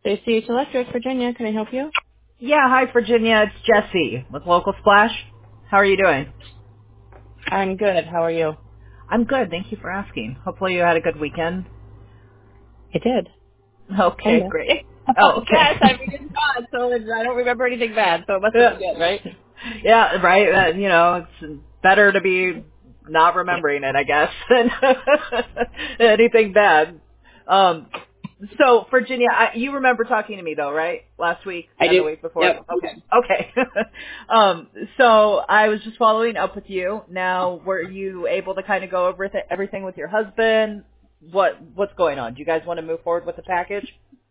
JCH Electric, Virginia. Can I help you? Yeah, hi Virginia, it's Jesse with Local Splash. How are you doing? I'm good. How are you? I'm good, thank you for asking. Hopefully you had a good weekend. I did. Okay, Kinda. great. Oh, Yes, I okay. mean, it's God, so I don't remember anything bad, so it must have Yeah, been good, right? yeah, right. It's better to be not remembering it, I guess, than anything bad. Um, so Virginia, you remember talking to me though, right? Last week I and the do. week before. Yep. Okay, okay. So I was just following up with you. Now, were you able to kind of go over everything with your husband? What's going on? Do you guys want to move forward with the package?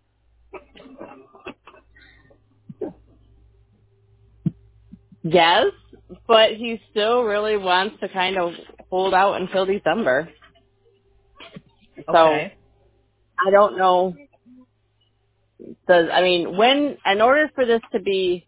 Yes, but he still really wants to kind of hold out until December. So Okay. I don't know. In order for this to be,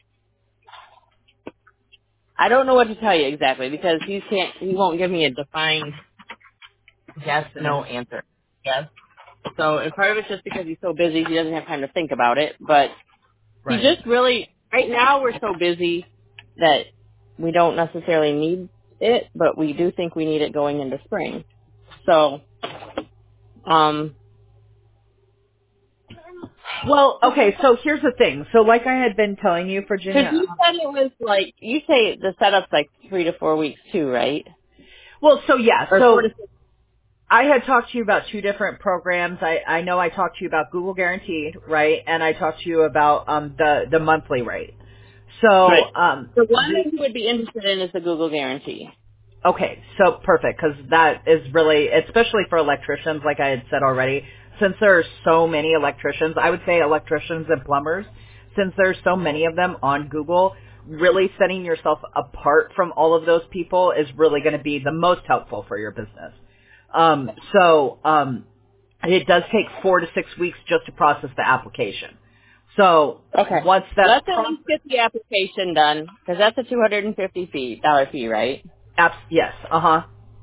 I don't know what to tell you exactly because he won't give me a defined yes, no Definitive. answer. Yes. So, and part of it's just because he's so busy, he doesn't have time to think about it. But he Right. just really, right now we're so busy that we don't necessarily need it, but we do think we need it going into spring. So, um, Well, okay, so here's the thing. So like I had been telling you, because Virginia, you said it was like, you say the setup's like 3 to 4 weeks too, right? well, so yeah, Or 4 to so 6. I had talked to you about two different programs. I know I talked to you about Google Guaranteed, right? And I talked to you about the monthly rate. Right. So The one that you would be interested in is the Google Guarantee. okay, so perfect, because that is really, especially for electricians, like I had said already, since there are so many electricians, I would say electricians and plumbers, since there's so many of them on Google, really setting yourself apart from all of those people is really going to be the most helpful for your business. So it does take 4 to 6 weeks just to process the application. So Okay. once that's Let's at least get the application done, because that's a $250 fee, right? yes, uh-huh.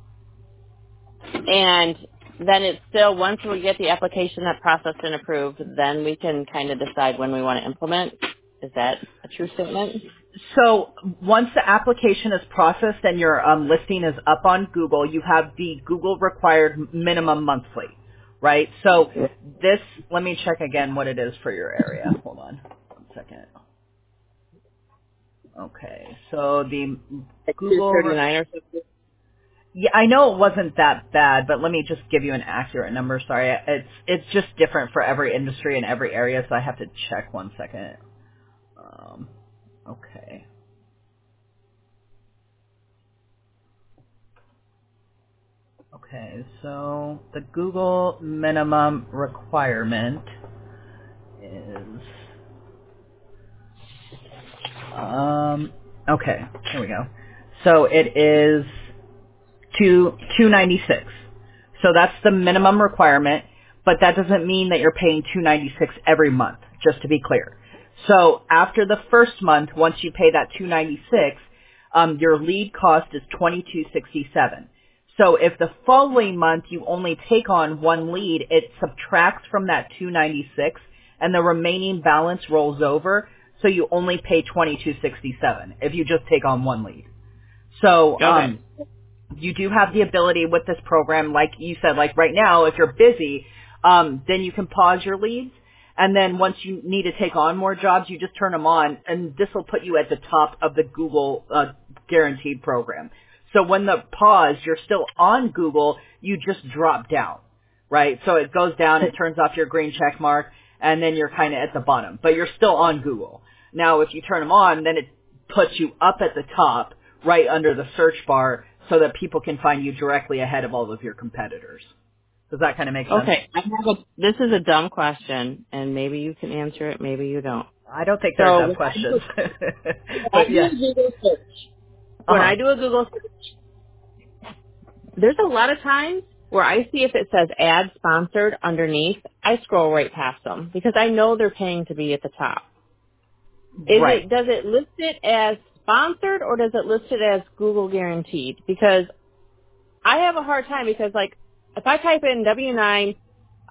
And then it's still, once we get the application that processed and approved, then we can kind of decide when we want to implement. Is that a true statement? So once the application is processed and your listing is up on Google, you have the Google required minimum monthly, right? So this, let me check again what it is for your area. Hold on 1 second. Okay, so the Like Google, 239 or something? yeah, I know it wasn't that bad, but let me just give you an accurate number. Sorry, it's just different for every industry and every area, so I have to check 1 second. Okay. Okay, so the Google minimum requirement is, okay, here we go. So it is 296. So that's the minimum requirement, but that doesn't mean that you're paying 296 every month, just to be clear. So after the first month, once you pay that 296, your lead cost is 2267. So if the following month you only take on one lead, it subtracts from that 296 and the remaining balance rolls over, so you only pay 2267 if you just take on one lead. So Okay. you do have the ability with this program, like you said, like right now, if you're busy, then you can pause your leads. And then once you need to take on more jobs, you just turn them on, and this will put you at the top of the Google guaranteed program. So when the pause, you're still on Google, you just drop down, right? So it goes down, it turns off your green check mark, and then you're kind of at the bottom, but you're still on Google. Now, if you turn them on, then it puts you up at the top, right under the search bar, so that people can find you directly ahead of all of your competitors. Does that kind of make sense? Okay. This is a dumb question, and maybe you can answer it, maybe you don't. I don't think they're So dumb questions. when I But do a yeah. Google search, when Uh-huh. I do a Google search, there's a lot of times where I see if it says ad sponsored underneath, I scroll right past them because I know they're paying to be at the top. Right. Does it list it as sponsored or does it list it as Google guaranteed? Because I have a hard time because like if I type in W9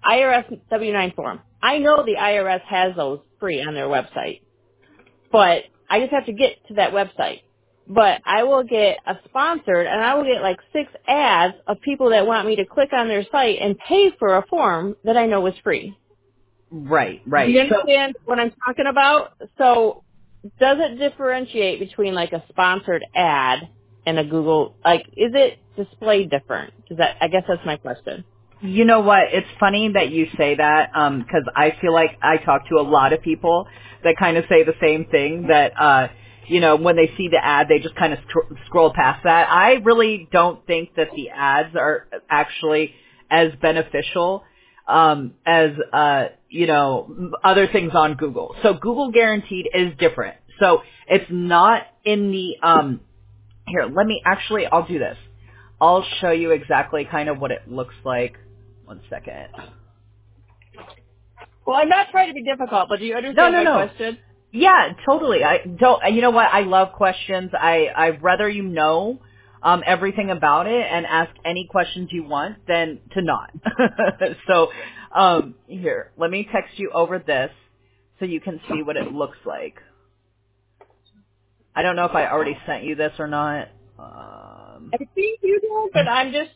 IRS W-9 form. I know the IRS has those free on their website, but I just have to get to that website. But I will get a sponsored, and I will get like 6 ads of people that want me to click on their site and pay for a form that I know is free. Right. Do you understand what I'm talking about? So does it differentiate between like a sponsored ad and a Google, like is it displayed different? I guess that's my question. You know what? It's funny that you say that, because I feel like I talk to a lot of people that kind of say the same thing, that, when they see the ad, they just kind of scroll past that. I really don't think that the ads are actually as beneficial as, other things on Google. So Google Guaranteed is different. So it's not in the, I'll do this. I'll show you exactly kind of what it looks like. 1 second. Well, I'm not trying to be difficult, but do you understand my question? Yeah, totally. You know what? I love questions. I'd rather everything about it and ask any questions you want than to not. So, here, let me text you over this so you can see what it looks like. I don't know if I already sent you this or not. I think you do, but I'm just.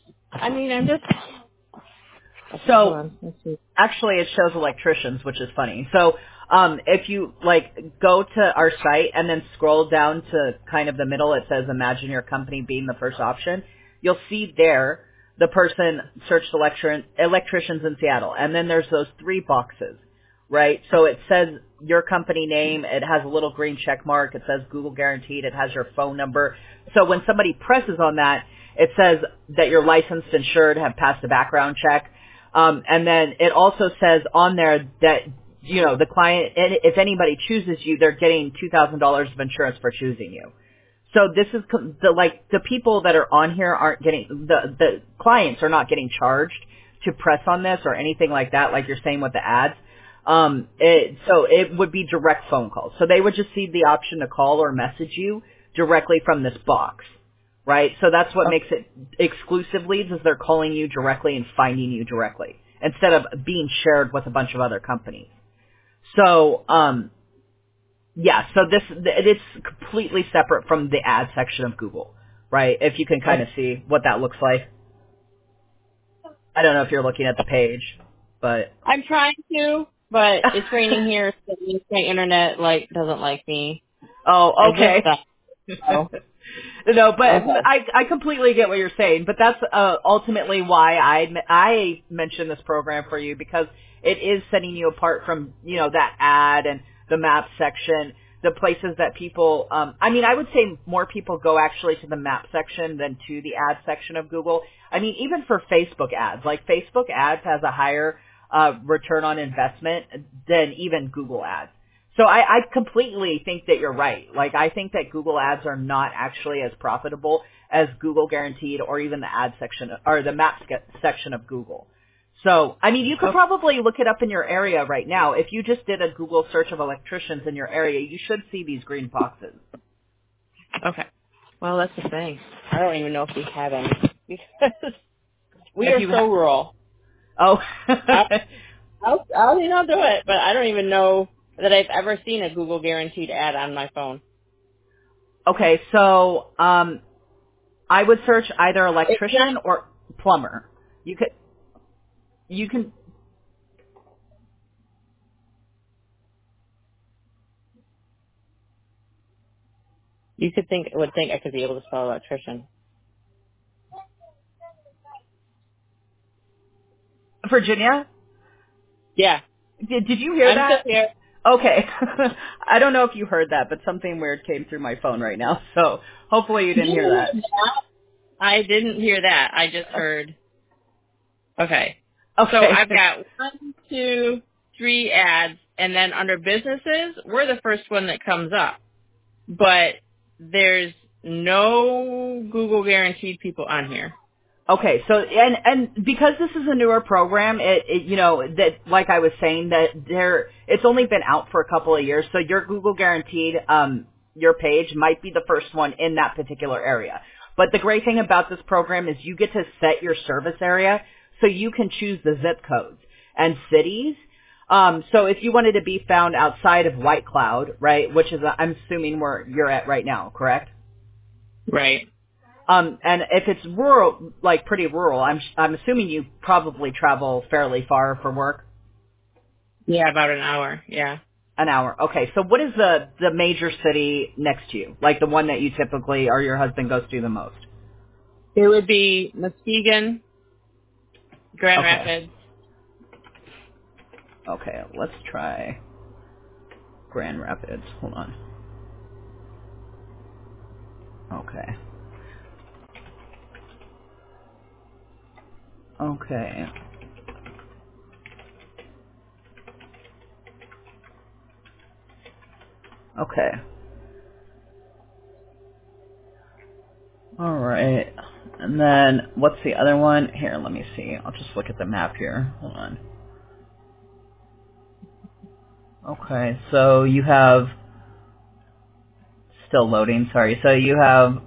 So, actually, it shows electricians, which is funny. So, if you go to our site and then scroll down to kind of the middle, it says "Imagine your company being the first option." You'll see there the person searched electricians in Seattle, and then there's those 3 boxes, right? So it says your company name. It has a little green check mark. It says Google Guaranteed. It has your phone number. So when somebody presses on that, it says that you're licensed, insured, have passed a background check. And then it also says on there that, the client, if anybody chooses you, they're getting $2,000 of insurance for choosing you. So this is the people that are on here aren't getting, the clients are not getting charged to press on this or anything like that, like you're saying with the ads. So it would be direct phone calls. So they would just see the option to call or message you directly from this box. Right? So that's what makes it exclusive leads, is they're calling you directly and finding you directly instead of being shared with a bunch of other companies. So, so it's completely separate from the ad section of Google, right? If you can kind of see what that looks like. I don't know if you're looking at the page, but I'm trying to, but it's raining here, so my internet doesn't like me. Oh, okay. No, but okay. I completely get what you're saying, but that's ultimately why I mentioned this program for you, because it is setting you apart from, that ad and the map section, the places that people, I would say more people go actually to the map section than to the ad section of Google. Even for Facebook ads, Facebook ads has a higher return on investment than even Google ads. So I completely think that you're right. I think that Google ads are not actually as profitable as Google Guaranteed or even the ad section or the map section of Google. So, you could probably look it up in your area right now. If you just did a Google search of electricians in your area, you should see these green boxes. Okay. Well, that's the thing. I don't even know if we have any because we are so rural. Oh. I'll do it, but I don't even know that I've ever seen a Google Guaranteed ad on my phone. Okay, so I would search either electrician or plumber. You can. You would think I could be able to spell electrician. Virginia? Yeah. Did you hear that? I'm still here. Okay. I don't know if you heard that, but something weird came through my phone right now. So hopefully you didn't hear that. I didn't hear that. I just heard. Okay. So I've got 1, 2, 3 ads, and then under businesses, we're the first one that comes up. But there's no Google Guaranteed people on here. Okay, so and because this is a newer program, that like I was saying, that it's only been out for a couple of years, so your Google Guaranteed your page might be the first one in that particular area. But the great thing about this program is you get to set your service area so you can choose the zip codes. and cities. So if you wanted to be found outside of White Cloud, right, which is, I'm assuming where you're at right now, correct? Right. And if it's rural, like pretty rural, I'm assuming you probably travel fairly far for work. Yeah, about an hour. Yeah. An hour. Okay. So what is the major city next to you? Like the one that you typically or your husband goes to the most? It would be Muskegon, Grand Okay. Rapids. Okay. Let's try Grand Rapids. Hold on. Okay. Okay. Okay. All right. And then what's the other one? Here, let me see. I'll just look at the map here. Hold on. Okay. So you have still loading. Sorry. So you have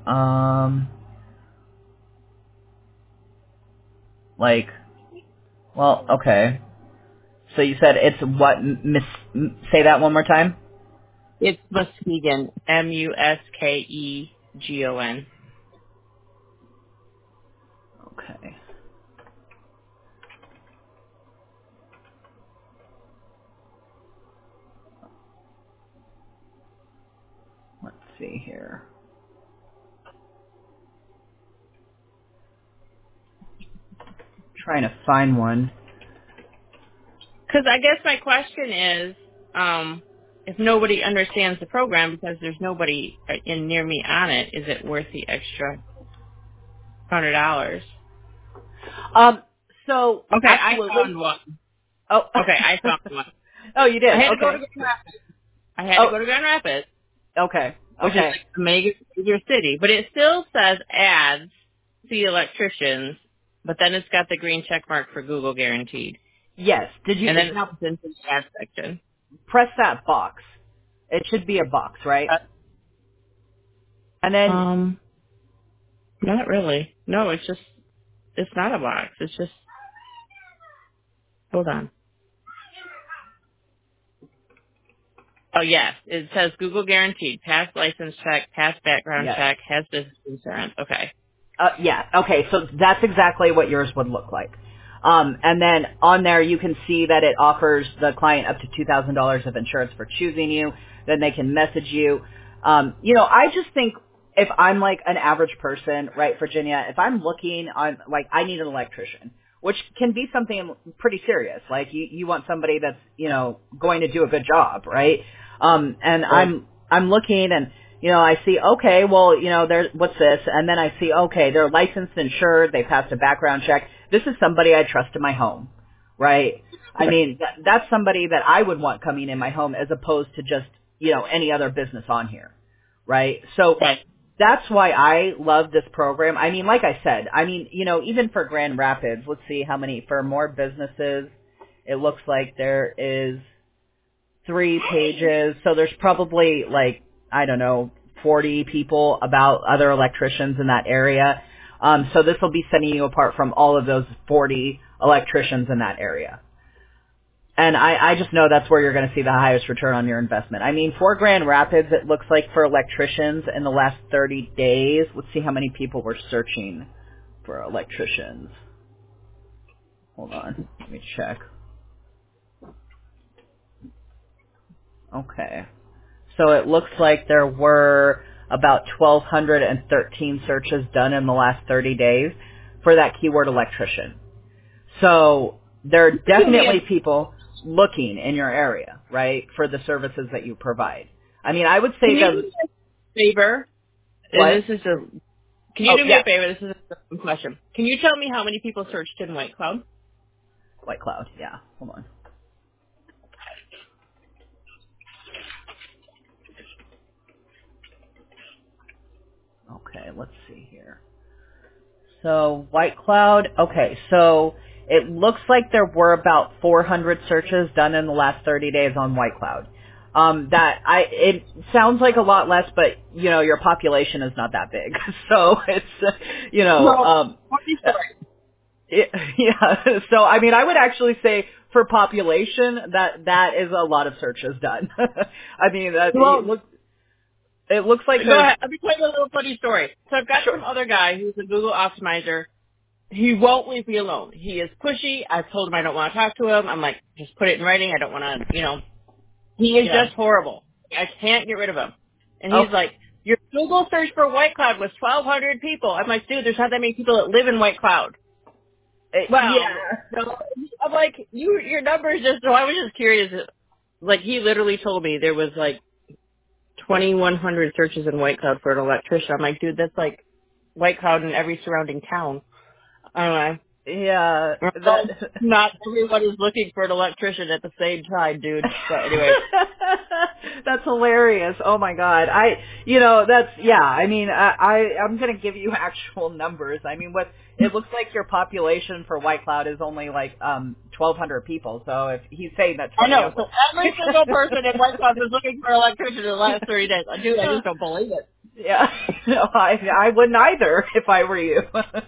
like well, okay. So you said it's what? Say that one more time. It's Muskegon, Muskegon. Okay. Let's see here. Trying to find one. Because I guess my question is, if nobody understands the program because there's nobody in near me on it, is it worth the extra $100? So Okay, absolutely. I found one. Oh. Okay, I found one. Oh, you did. I had to Okay. go to Grand Rapids. I had to go to Grand Rapids, Okay. which is Okay. like a major city, but it still says ads, see electricians, but then it's got the green check mark for Google guaranteed, Yes. Did you and then it helps into the ad section. press that box? It should be a box, right? And then Not really. No, it's not a box. It's just, hold on. Oh, yes. It says Google guaranteed. Past license check, past background yes. check, has business insurance. Okay. Yeah. Okay. So that's exactly what yours would look like. And then on there, you can see that it offers the client up to $2,000 of insurance for choosing you. Then they can message you. I just think if I'm like an average person, right, Virginia, if I'm looking on, like, I need an electrician, which can be something pretty serious. Like you want somebody that's, going to do a good job, right? And I'm looking and, I see, okay, well, what's this? And then I see, okay, they're licensed, insured, they passed a background check. This is somebody I trust in my home, right? I mean, that's somebody that I would want coming in my home as opposed to just, any other business on here, right? So that's why I love this program. I mean, like I said, even for Grand Rapids, let's see how many, for more businesses, it looks like there is 3 pages. So there's probably like, I don't know, 40 people about other electricians in that area. So this will be setting you apart from all of those 40 electricians in that area. And I just know that's where you're going to see the highest return on your investment. I mean, for Grand Rapids, it looks like for electricians in the last 30 days, let's see how many people were searching for electricians. Hold on, let me check. Okay. So it looks like there were about 1,213 searches done in the last 30 days for that keyword electrician. So there are definitely people looking in your area, right, for the services that you provide. I mean, I would say Can you do me a favor? What? And can you do me a favor? This is a simple question. Can you tell me how many people searched in White Cloud? White Cloud, yeah. Hold on. Okay, let's see here. So White Cloud, okay, so it looks like there were about 400 searches done in the last 30 days on White Cloud. It sounds like a lot less, but your population is not that big, so it's yeah. So I mean, I would actually say for population, that is a lot of searches done. I mean, it looks like. Go ahead. Let me tell you a little funny story. So I've got some other guy who's a Google optimizer. He won't leave me alone. He is pushy. I've told him I don't want to talk to him. I'm like, just put it in writing. I don't want to, He is just horrible. I can't get rid of him. And he's like, your Google search for White Cloud was 1,200 people. I'm like, dude, there's not that many people that live in White Cloud. Well, so I'm like, your numbers just, so I was just curious. Like, he literally told me there was like 2,100 searches in White Cloud for an electrician. I'm like, dude, that's like White Cloud in every surrounding town. I don't know. Yeah. Not everyone is looking for an electrician at the same time, dude. But anyway. That's hilarious. Oh my God. I'm going to give you actual numbers. I mean, it looks like your population for White Cloud is only like, 1,200 people. So if he's saying that, I know. So every single person in White Cloud is looking for an electrician in the last 30 days. Dude, I just don't believe it. Yeah, no, I wouldn't either if I were you.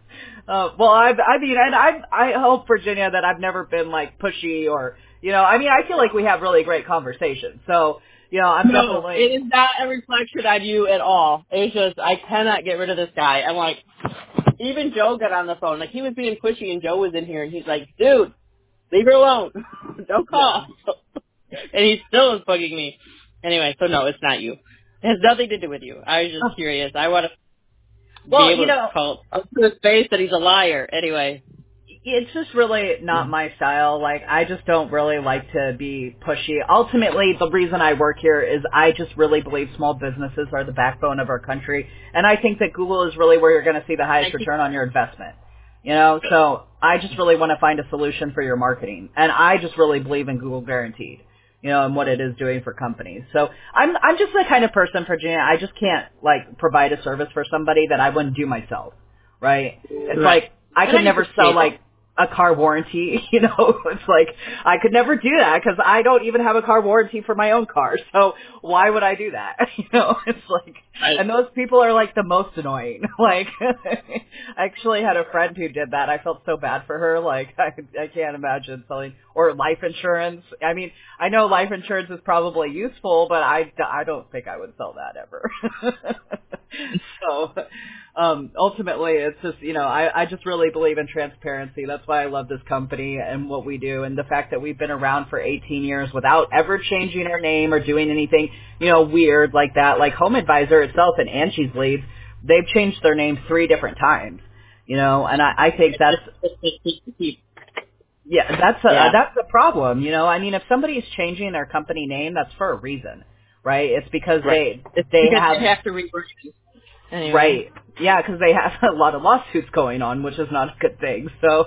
I hope, Virginia, that I've never been like pushy or, I feel like we have really great conversations. So, definitely. It is not a reflection on you at all. It's just, I cannot get rid of this guy. I'm like, even Joe got on the phone. Like, he was being pushy and Joe was in here and he's like, dude, leave her alone. Don't call. And he still is bugging me. Anyway, so no, it's not you. It has nothing to do with you. I was just curious. I want to be able to call up to his face that he's a liar. Anyway. It's just really not my style. Like, I just don't really like to be pushy. Ultimately, the reason I work here is I just really believe small businesses are the backbone of our country. And I think that Google is really where you're going to see the highest return on your investment. So I just really want to find a solution for your marketing. And I just really believe in Google Guaranteed. And what it is doing for companies. So I'm just the kind of person, Virginia, I just can't like provide a service for somebody that I wouldn't do myself, right? It's like I could never sell like a car warranty, it's like I could never do that because I don't even have a car warranty for my own car. So why would I do that? It's like, and those people are like the most annoying. Like, I actually had a friend who did that. I felt so bad for her. Like, I can't imagine selling or life insurance. I mean, I know life insurance is probably useful, but I don't think I would sell that ever. So, ultimately it's just, I just really believe in transparency. That's why I love this company and what we do. And the fact that we've been around for 18 years without ever changing our name or doing anything, weird like that. Like Home Advisor itself and Angie's Leads, they've changed their name 3 different times, and I think that's, that's the problem. I mean, if somebody is changing their company name, that's for a reason, right? It's because they have to rebrand. Anyway. Right. Yeah, because they have a lot of lawsuits going on, which is not a good thing. So,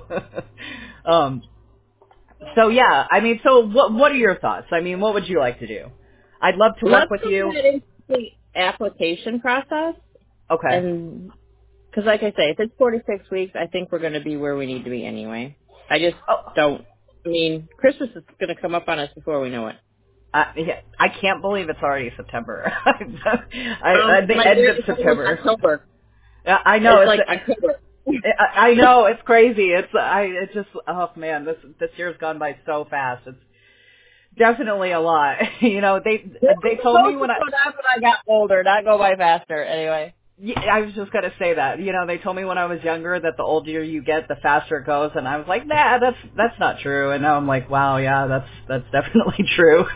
yeah. I mean, so what are your thoughts? I mean, what would you like to do? I'd love to work with you. Let's get into the application process. Okay. And because, like I say, if it's 46 weeks, I think we're going to be where we need to be anyway. I just don't. I mean, Christmas is going to come up on us before we know it. I can't believe it's already September. The end of September. October. I know it's like October. I know it's crazy. It's just oh man, this year's gone by so fast. It's definitely a lot. They told me when I got older, not go by faster. Anyway. Yeah, I was just gonna say that. They told me when I was younger that the older you get, the faster it goes, and I was like, nah, that's not true. And now I'm like, wow, yeah, that's definitely true.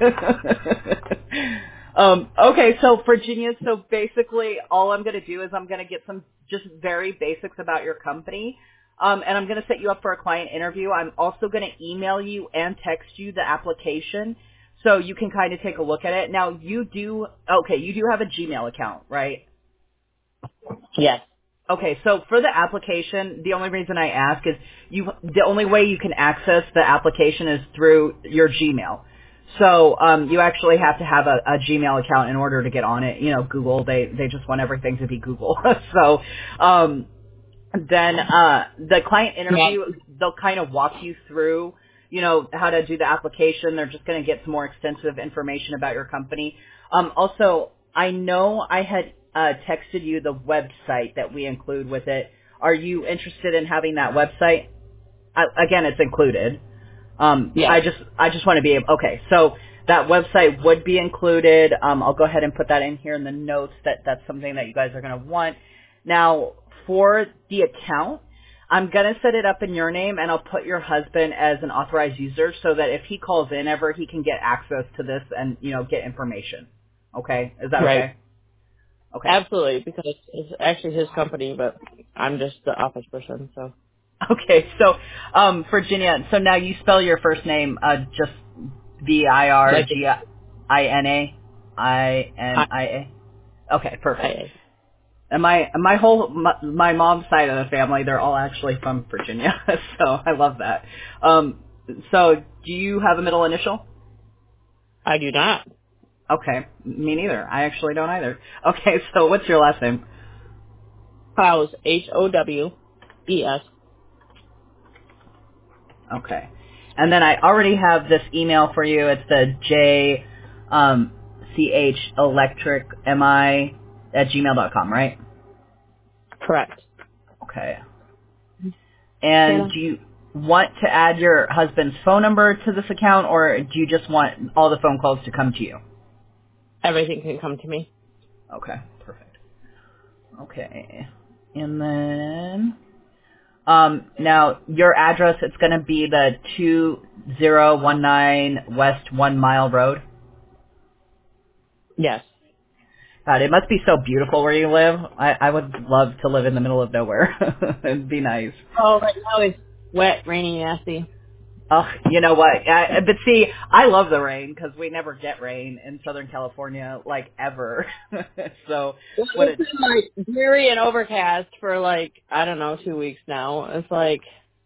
Okay, so Virginia, so basically all I'm gonna do is I'm gonna get some just very basics about your company. And I'm gonna set you up for a client interview. I'm also gonna email you and text you the application so you can kind of take a look at it. Now you do have a Gmail account, right? Yes. Okay, so for the application, the only reason I ask is the only way you can access the application is through your Gmail. So you actually have to have a Gmail account in order to get on it. Google, they just want everything to be Google. So then the client interview, they'll kind of walk you through, how to do the application. They're just going to get some more extensive information about your company. Also, I know I had texted you the website that we include with it. Are you interested in having that website? Again, it's included. Yeah. I just want to be able, okay, so that website would be included. I'll go ahead and put that in here in the notes that that's something that you guys are going to want. Now, for the account, I'm going to set it up in your name, and I'll put your husband as an authorized user so that if he calls in ever, he can get access to this and, get information. Okay? Is that Right. okay? Okay. Absolutely, because it's actually his company, but I'm just the office person, so. Okay, so Virginia, so now you spell your first name just Like Virginia. Okay, perfect. And my mom's side of the family, they're all actually from Virginia, so I love that. So do you have a middle initial? I do not. Okay, me neither. I actually don't either. Okay, so what's your last name? Howes, Howes. Okay. And then I already have this email for you. It's the JCHelectricMI@gmail.com, right? Correct. Okay. And Hannah? do you want to add your husband's phone number to this account, or do you just want all the phone calls to come to you? Everything can come to me. Okay, perfect. Okay. And then, now your address, it's going to be the 2019 West 1 Mile Road. Yes. God, it must be so beautiful where you live. I would love to live in the middle of nowhere. It'd be nice. Oh, right now it's wet, rainy, nasty. Oh, you know what? But see, I love the rain because we never get rain in Southern California, like ever. So It's what it? been like dreary and overcast for like, I don't know, 2 weeks now. It's like,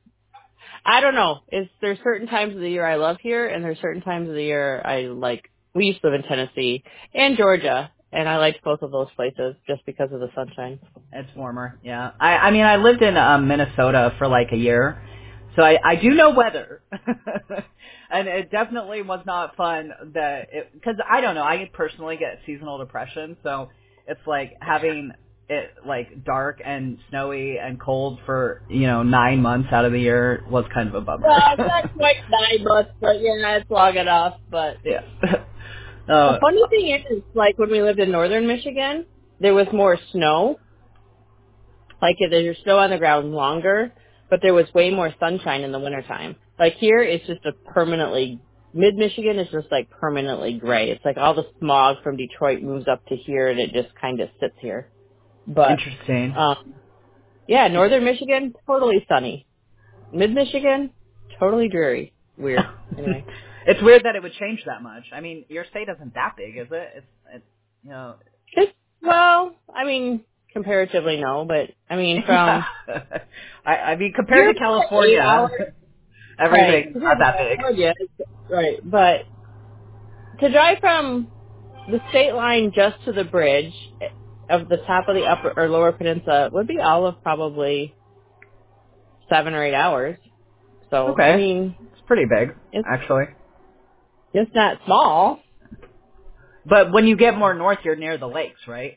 I don't know. There's certain times of the year I love here, and there's certain times of the year I like. We used to live in Tennessee and Georgia, and I liked both of those places just because of the sunshine. It's warmer. Yeah. I mean, I lived in Minnesota for like a year, so I do know weather, and it definitely was not fun. Because I don't know. I personally get seasonal depression, so it's like having it like dark and snowy and cold for 9 months out of the year was kind of a bummer. Well, not quite 9 months, but yeah, it's long enough. But Yeah. the funny thing is, like when we lived in northern Michigan, there was more snow. Like there's snow on the ground longer, but there was way more sunshine in the wintertime. Like here, it's just mid-Michigan is just like permanently gray. It's like all the smog from Detroit moves up to here and it just kind of sits here. But, Interesting. yeah, northern Michigan, totally sunny. Mid-Michigan, totally dreary. Weird. Anyway. It's weird that it would change that much. I mean, your state isn't that big, is it? It's you know. Well, I mean, comparatively no, but I mean from I mean, compared you're to about 8 California, hours, right? everything's not that big. California, right? But to drive from the state line just to the bridge of the top of the upper or lower peninsula would be all of probably 7 or 8 hours. So I Okay, mean, it's pretty big, it's actually. not small. But when you get more north, you're near the lakes, right?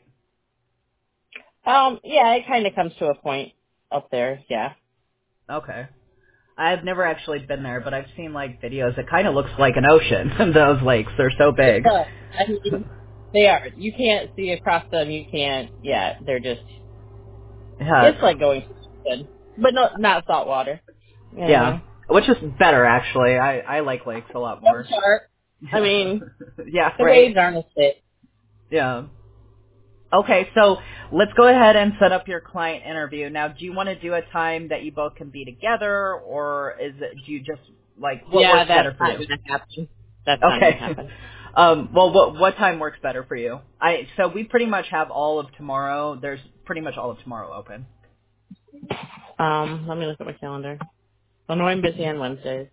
Yeah, it kind of comes to a point up there. Yeah. Okay. I've never actually been there, but I've seen like videos. It kind of looks like an ocean. Those lakes, they're so big. I mean, they are. You can't see across them. You can't. Yeah, they're just. Yeah. It's like going to the ocean, but not salt water. Yeah. Anyway. Which is better, actually. I like lakes a lot more. It's sharp. I mean, Yeah, the right. waves aren't as thick. Yeah. Okay, so let's go ahead and set up your client interview. Now, do you want to do a time that you both can be together, or do you just, like, what Yeah, works better that's for not you? going to happen. That's not going to Okay. happen. Well, what time works better for you? So we pretty much have all of tomorrow. There's pretty much all of tomorrow open. Let me look at my calendar. I know I'm busy on Wednesdays.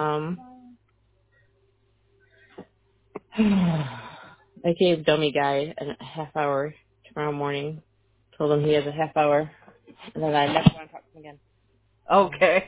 I gave dummy guy a half hour tomorrow morning. Told him he has a half hour, and then I never want to talk to him again. Okay.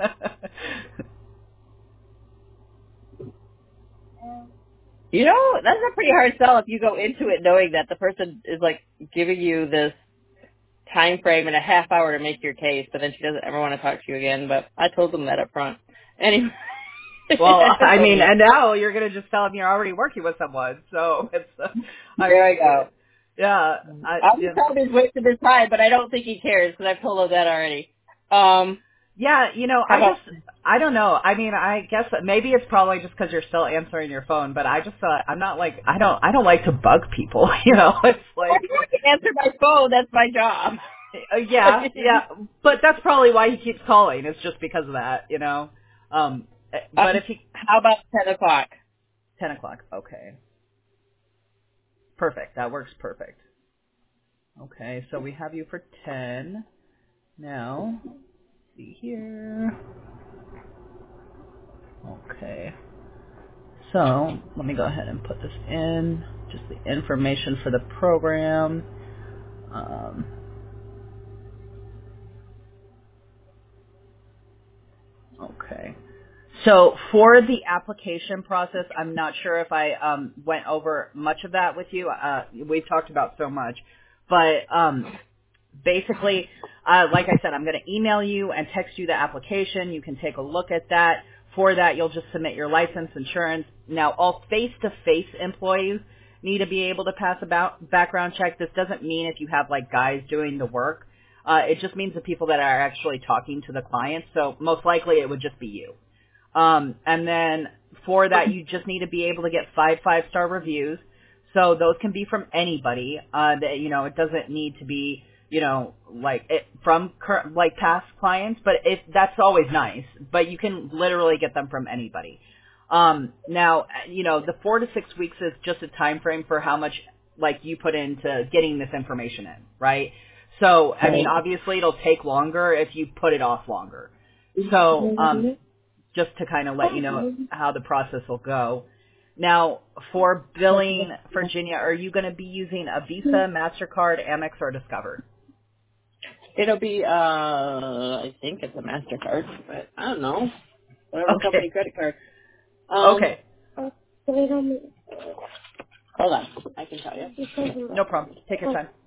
You know, that's a pretty hard sell if you go into it knowing that the person is like giving you this time frame and a half hour to make your case, but then she doesn't ever want to talk to you again. But I told them that up front. Anyway. Well, I mean, and now you're going to just tell him you're already working with someone. So it's, there I go. Yeah. I'm probably he's wasted his time, but I don't think he cares because I've told him that already. Yeah, I don't know. I mean, I guess maybe it's probably just because you're still answering your phone, but I just I'm not like, I don't like to bug people, it's like. I can answer my phone, that's my job. Yeah, but that's probably why he keeps calling. It's just because of that, But if he. How about 10 o'clock? 10 o'clock, okay. Perfect, that works perfect. Okay, so we have you for 10. Now, let's see here. Okay. So, let me go ahead and put this in. Just the information for the program. Okay. So, for the application process, I'm not sure if I went over much of that with you. We've talked about so much. But basically, like I said, I'm going to email you and text you the application. You can take a look at that. For that, you'll just submit your license, insurance. Now, all face-to-face employees need to be able to pass a background check. This doesn't mean if you have, like, guys doing the work. It just means the people that are actually talking to the clients. So most likely it would just be you. And then for that, you just need to be able to get 5 5-star reviews. So those can be from anybody. It doesn't need to be from past clients, but that's always nice, but you can literally get them from anybody. Now, the 4 to 6 weeks is just a time frame for how much you put into getting this information in, right? So, I mean, obviously it'll take longer if you put it off longer. So, just to kind of let you know how the process will go. Now, for billing, Virginia, are you going to be using a Visa, MasterCard, Amex, or Discover? It'll be, I think it's a MasterCard, but I don't know. Whatever company credit card. Okay. Hold on. I can tell you. No problem. Take your time.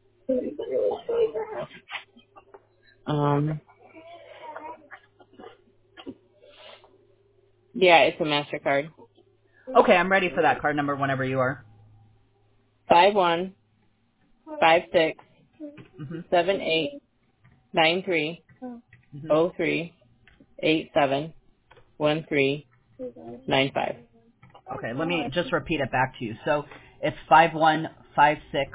Yeah, it's a MasterCard. Okay, I'm ready for that card number whenever you are. 51 56 78 93 03 87 13 95. Okay, let me just repeat it back to you. So it's 5156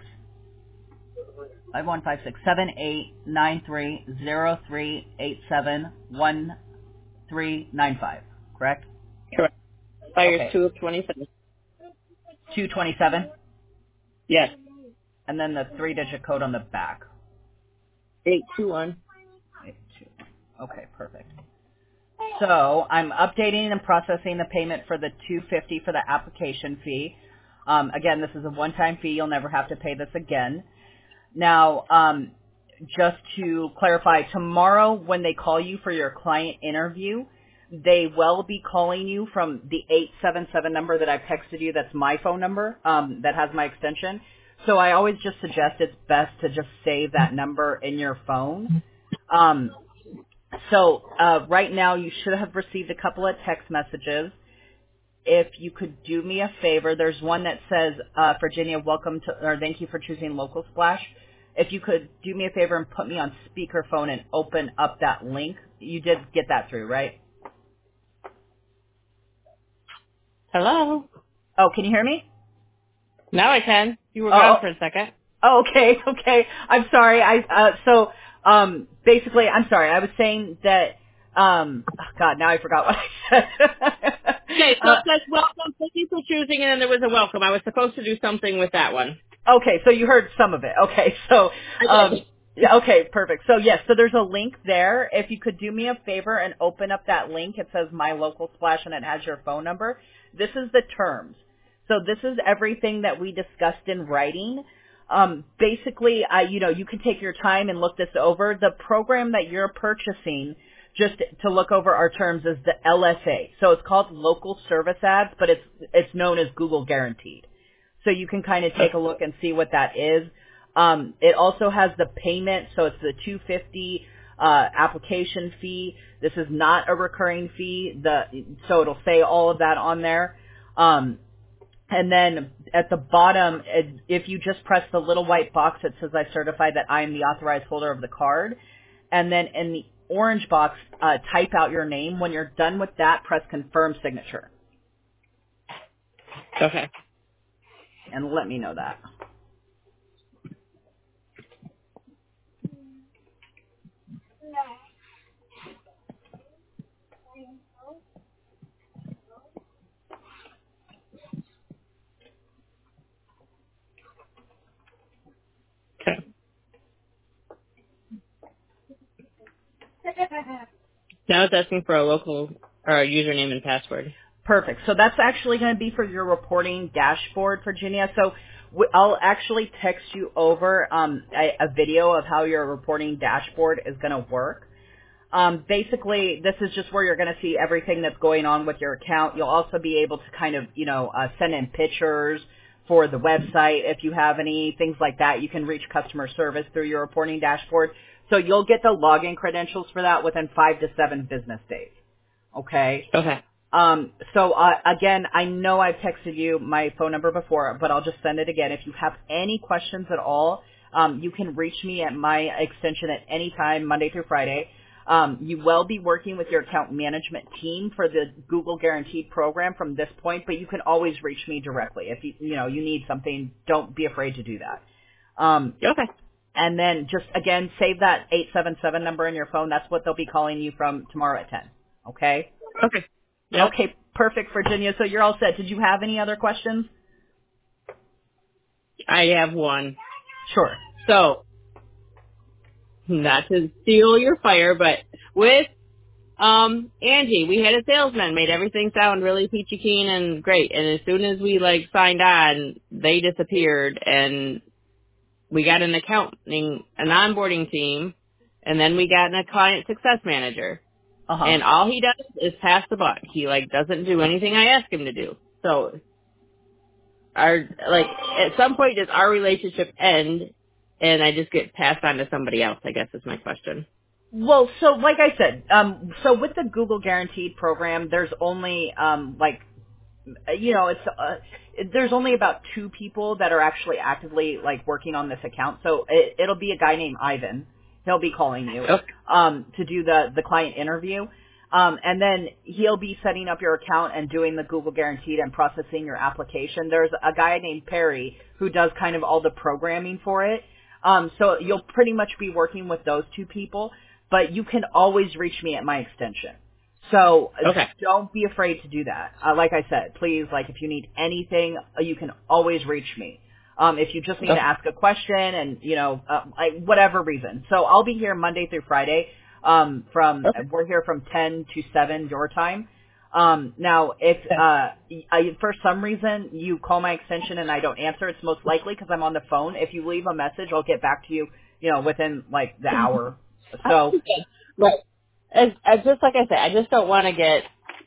789303871395, correct? Correct. Expires 2 of 27. 227? Yes. And then the 3-digit code on the back. 821. 821. Okay, perfect. So I'm updating and processing the payment for the $250 for the application fee. Again, this is a one-time fee. You'll never have to pay this again. Now, just to clarify, tomorrow when they call you for your client interview, they will be calling you from the 877 number that I've texted you. That's my phone number that has my extension. So I always just suggest it's best to just save that number in your phone. So right now you should have received a couple of text messages. If you could do me a favor, there's one that says, Virginia, welcome to, or thank you for choosing Local Splash. If you could do me a favor and put me on speakerphone and open up that link. You did get that through, right? Hello? Oh, can you hear me? Now I can. You were gone for a second. Oh, okay. I'm sorry. Basically, I'm sorry. I was saying that, oh God, now I forgot what I said. Okay, so it says welcome, thank you for choosing, and then there was a welcome. I was supposed to do something with that one. Okay, so you heard some of it. Okay, so, okay, perfect. So yes, so there's a link there. If you could do me a favor and open up that link, it says My Local Splash and it has your phone number. This is the terms. So this is everything that we discussed in writing. Basically, you can take your time and look this over. The program that you're purchasing, just to look over our terms, is the LSA. So it's called Local Service Ads, but it's known as Google Guaranteed. So you can kind of take a look and see what that is. It also has the payment, so it's the $250 application fee. This is not a recurring fee. So it'll say all of that on there. And then at the bottom, if you just press the little white box that says I certify that I am the authorized holder of the card, and then in the orange box, type out your name. When you're done with that, press confirm signature. Okay. And let me know that. Okay. Now it's asking for a local or a username and password. Perfect. So that's actually going to be for your reporting dashboard, Virginia. So I'll actually text you over a video of how your reporting dashboard is going to work. Basically, this is just where you're going to see everything that's going on with your account. You'll also be able to kind of, send in pictures for the website if you have any, things like that. You can reach customer service through your reporting dashboard. So you'll get the login credentials for that within 5 to 7 business days. Okay? Okay. Again, I know I've texted you my phone number before, but I'll just send it again. If you have any questions at all, you can reach me at my extension at any time, Monday through Friday. You will be working with your account management team for the Google Guaranteed program from this point, but you can always reach me directly. If you need something, don't be afraid to do that. Okay. And then just, again, save that 877 number in your phone. That's what they'll be calling you from tomorrow at 10. Okay? Okay. Yep. Okay, perfect, Virginia. So you're all set. Did you have any other questions? I have one. Sure. So, not to steal your fire, but with Angie, we had a salesman, made everything sound really peachy keen and great. And as soon as we signed on, they disappeared, and we got an onboarding team, and then we got a client success manager. Uh-huh. And all he does is pass the buck. He doesn't do anything I ask him to do. So at some point does our relationship end and I just get passed on to somebody else, I guess is my question. Well, so like I said, so with the Google Guaranteed program, there's only there's only about 2 people that are actually actively working on this account. So it'll be a guy named Ivan. He'll be calling you to do the client interview. And then he'll be setting up your account and doing the Google Guaranteed and processing your application. There's a guy named Perry who does kind of all the programming for it. So you'll pretty much be working with those 2 people, but you can always reach me at my extension. So don't be afraid to do that. Like I said, please, if you need anything, you can always reach me. If you just need to ask a question and, whatever reason. So I'll be here Monday through Friday. We're here from 10 to 7 your time. Now, if for some reason you call my extension and I don't answer, it's most likely because I'm on the phone. If you leave a message, I'll get back to you, within the hour. So, right. Just like I said, I just don't want to get.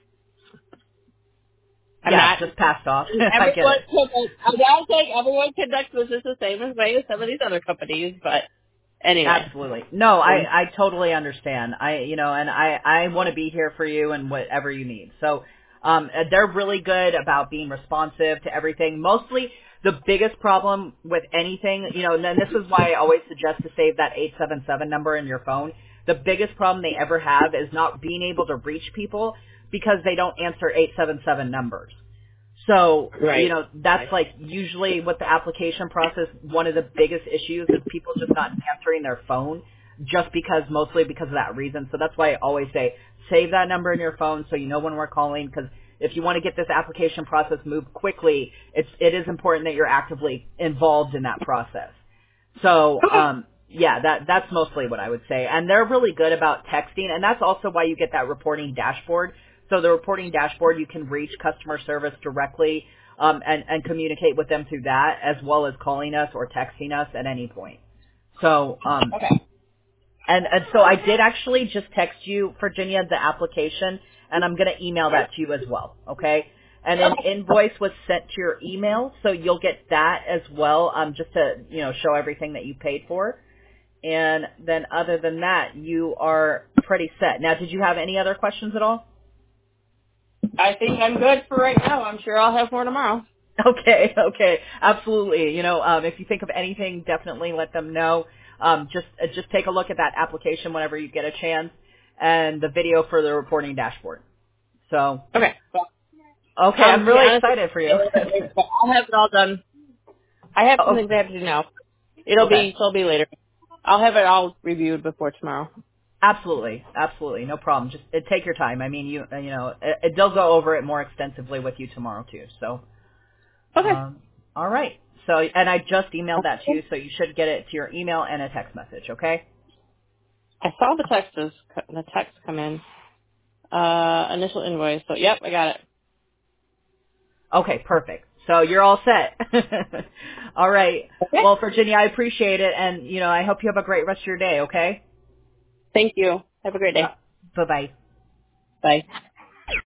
Just passed off. I don't think everyone conducts business the same way as some of these other companies, but anyway. Absolutely. No, I totally understand. I want to be here for you and whatever you need. So, they're really good about being responsive to everything. Mostly the biggest problem with anything, and then this is why I always suggest to save that 877 number in your phone. The biggest problem they ever have is not being able to reach people because they don't answer 877 numbers. So, that's usually with the application process, one of the biggest issues is people just not answering their phone mostly because of that reason. So that's why I always say, save that number in your phone so you know when we're calling, because if you want to get this application process moved quickly, it is important that you're actively involved in that process. So, that's mostly what I would say. And they're really good about texting, and that's also why you get that reporting dashboard. So the reporting dashboard, you can reach customer service directly and communicate with them through that, as well as calling us or texting us at any point. So, and so I did actually just text you, Virginia, the application, and I'm going to email that to you as well, okay? And an invoice was sent to your email, so you'll get that as well, just to, show everything that you paid for. And then other than that, you are pretty set. Now, did you have any other questions at all? I think I'm good for right now. I'm sure I'll have more tomorrow. Okay, absolutely. If you think of anything, definitely let them know. Just take a look at that application whenever you get a chance, and the video for the reporting dashboard. So, Okay. okay, I'm really honestly, excited for you. I'll have it all done. I have some things I have to do now. It'll be later. I'll have it all reviewed before tomorrow. Absolutely, no problem. Just take your time. I mean, they'll go over it more extensively with you tomorrow too. So, Okay. all right. So, and I just emailed that to you, so you should get it to your email and a text message. Okay. I saw the text come in. Initial invoice. So, yep, I got it. Okay, perfect. So you're all set. All right. Okay. Well, Virginia, I appreciate it, and I hope you have a great rest of your day. Okay. Thank you. Have a great day. Bye-bye. Bye.